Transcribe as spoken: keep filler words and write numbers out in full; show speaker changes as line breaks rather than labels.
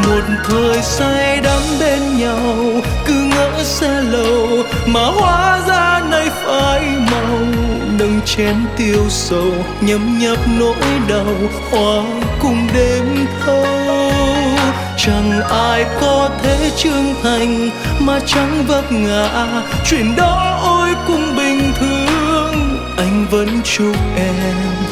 một thời say đắm bên nhau, cứ ngỡ sẽ lâu mà hóa ra nay phai màu. Nâng chén tiêu sầu nhấm nháp nỗi đau, hoa cùng đêm thâu. Chẳng ai có thể trưởng thành mà chẳng vấp ngã, chuyện đó ôi cũng bình thường. Anh vẫn chúc em